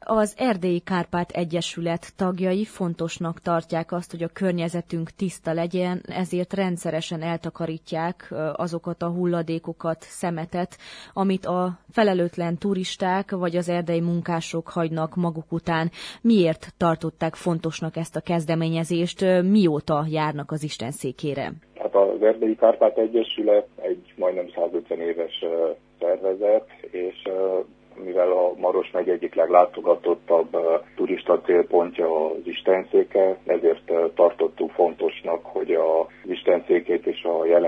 az Erdélyi Kárpát Egyesület tagjai fontosnak tartják azt, hogy a környezetünk tiszta legyen, ezért rendszeresen eltakarítják azokat a hulladékokat, szemetet, amit a felelőtlen turisták vagy az erdei munkások hagynak maguk után. Miért tartották fontosnak ezt a kezdeményezést? Mióta járnak az Istenszékére? Hát az Erdélyi Kárpát Egyesület egy majdnem 150 éves szervezet, és mivel a Maros megye egyik leglátogatottabb turista célpontja az Istenszéke, ezért tartottuk fontosnak, hogy az Istenszékét és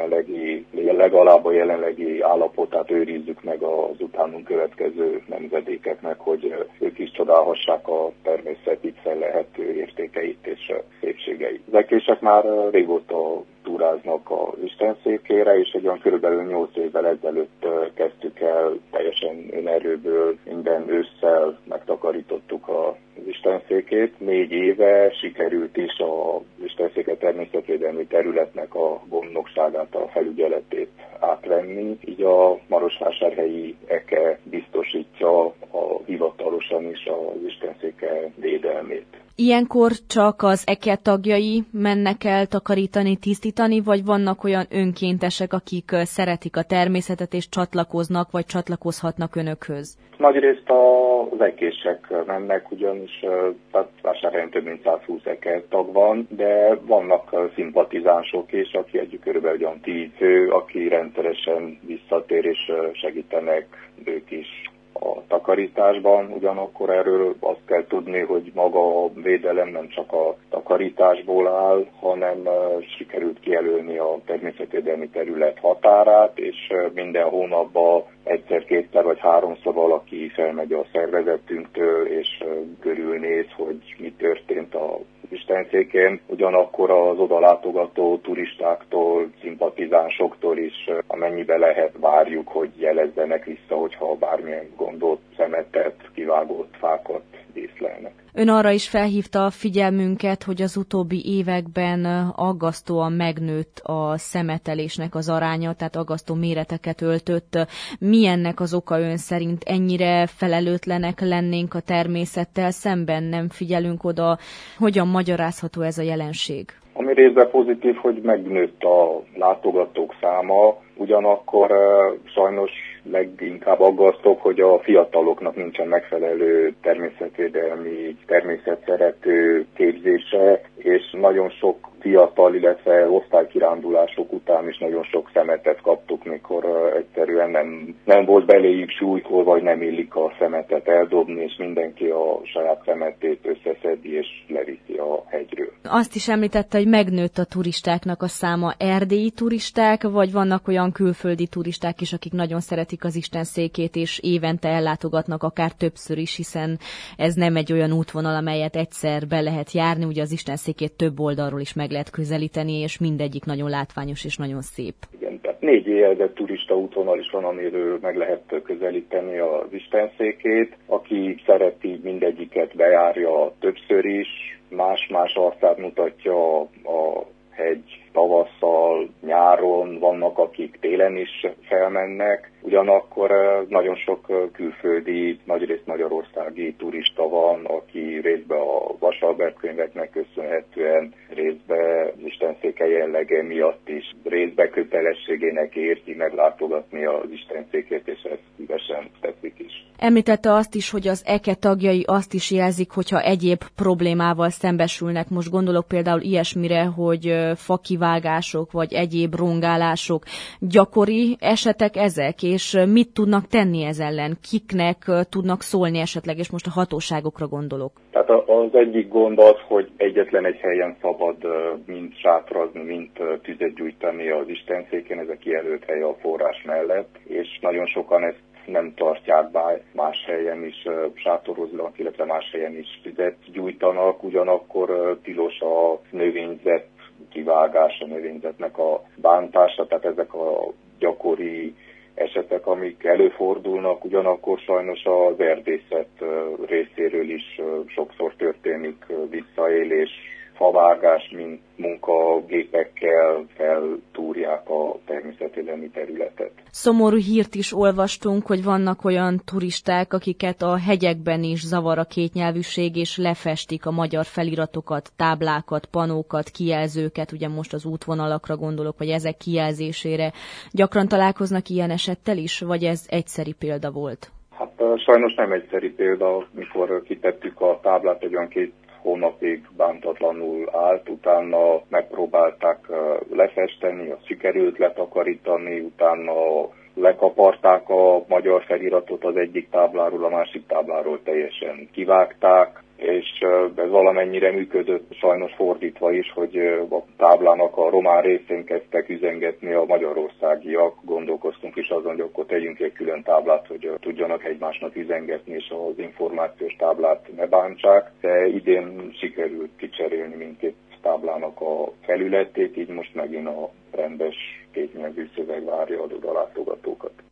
legalább a jelenlegi állapotát őrizzük meg az utánunk következő nemzedékeknek, hogy ők is csodálhassák a természet itt fellehető értékeit és szépségeit. Az ekések már régóta túráznak az Istenszékére, és egy olyan körülbelül 8 évvel ezelőtt kezdtük el teljesen önerőből, minden ősszel megtakarítottuk az Istenszékét. 4 éve sikerült is az Istenszéke természetvédelmi területnek a gondnokságát, a felügyeletét átvenni. Így a marosvásárhelyi EKE biztosítja hivatalosan is az Istenszéke védelmét. Ilyenkor csak az EKE tagjai mennek el takarítani, tisztítani, vagy vannak olyan önkéntesek, akik szeretik a természetet és csatlakoznak, vagy csatlakozhatnak önökhöz? Nagyrészt az ekések mennek, ugyanis Vásárhelyen több mint 120 EKE tag van, de vannak szimpatizánsok is, aki körülbelül olyan 10 fő, aki rendszeresen visszatér és segítenek ők is a takarításban. Ugyanakkor erről azt kell tudni, hogy maga a védelem nem csak a takarításból áll, hanem sikerült kijelölni a természetvédelmi terület határát, és minden hónapban egyszer-kétszer vagy 3-szor valaki felmegy a szervezetünktől, és körülnéz, hogy mi történt a Istenszékén. Ugyanakkor az odalátogató turistáktól, szimpatizánsoktól is, amennyibe lehet, várjuk, hogy jelezzenek vissza, hogyha bármilyen gondot, szemetet, kivágott fákat észlelnek. Ön arra is felhívta a figyelmünket, hogy az utóbbi években aggasztóan megnőtt a szemetelésnek az aránya, tehát aggasztó méreteket öltött. Mi ennek az oka ön szerint? Ennyire felelőtlenek lennénk a természettel szemben? Nem figyelünk oda? Hogyan magyarázható ez a jelenség? Ami részben pozitív, hogy megnőtt a látogatók száma, ugyanakkor sajnos leginkább aggasztóbb, hogy a fiataloknak nincsen megfelelő természetvédelmi, természetszerető képzése, és nagyon sok fiatal, illetve osztálykirándulások után is nagyon sok szemetet kaptuk, mikor egyszerűen nem volt beléjük súlykor, vagy nem illik a szemetet eldobni, és mindenki a saját szemetét összeszedi és leviszi a hegyről. Azt is említette, hogy megnőtt a turistáknak a száma. Erdélyi turisták, vagy vannak olyan külföldi turisták is, akik nagyon szeretik az Istenszékét, és évente ellátogatnak akár többször is, hiszen ez nem egy olyan útvonal, amelyet egyszer be lehet járni, ugye az Istenszékét több oldalról is meg lehet közelíteni, és mindegyik nagyon látványos és nagyon szép. Igen, tehát 4 éjjelzett turista útvonal is van, amiről meg lehet közelíteni az Istenszékét. Aki szereti, mindegyiket bejárja többször is, más-más arcát mutatja a hegy tavasszal, nyáron, vannak akik télen is felmennek, ugyanakkor nagyon sok külföldi, nagyrészt magyarországi turista van, aki részben a Vasalbert könyveknek köszönhetően, részben az Istenszéke jellege miatt is, részben kötelességének érzi meglátogatni az Istenszékét, és ezt szívesen teszik is. Említette azt is, hogy az EKE tagjai azt is jelzik, hogyha egyéb problémával szembesülnek. Most gondolok például ilyesmire, hogy fakivágások vagy egyéb rongálások. Gyakori esetek ezek, és mit tudnak tenni ez ellen? Kiknek tudnak szólni esetleg, és most a hatóságokra gondolok? Tehát az egyik gond az, hogy egyetlen egy helyen szabad mind sátrazni, mind tüzet gyújtani az Istenszékén, ez a kijelölt hely a forrás mellett, és nagyon sokan ezt nem tartják be, más helyen is sátoroznak, illetve más helyen is tüzet gyújtanak, ugyanakkor tilos a növényzet kivágása, növényzetnek a bántása, tehát ezek a gyakori esetek, amik előfordulnak, ugyanakkor sajnos az erdészet részéről is sokszor történik visszaélés, favágás, mint munkagépekkel feltúrják a természetvédelmi területet. Szomorú hírt is olvastunk, hogy vannak olyan turisták, akiket a hegyekben is zavar a kétnyelvűség, és lefestik a magyar feliratokat, táblákat, panókat, kijelzőket, ugye most az útvonalakra gondolok, vagy ezek kijelzésére. Gyakran találkoznak ilyen esettel is, vagy ez egyszeri példa volt? Hát sajnos nem egyszeri példa, mikor kitettük a táblát, egy olyan 2 hónapig bántatlanul állt, utána megpróbálták lefesteni, azt sikerült letakarítani, utána lekaparták a magyar feliratot az egyik tábláról, a másik tábláról teljesen kivágták, és ez valamennyire működött, sajnos fordítva is, hogy a táblának a román részén kezdtek üzengetni a magyarországiak. Gondolkoztunk is azon, hogy akkor tegyünk egy külön táblát, hogy tudjanak egymásnak üzengetni, és az információs táblát ne bántsák. De idén sikerült kicserélni mindkét táblának a felületét, így most megint a rendes kétnyelvű szöveg várja a odalátogatókat.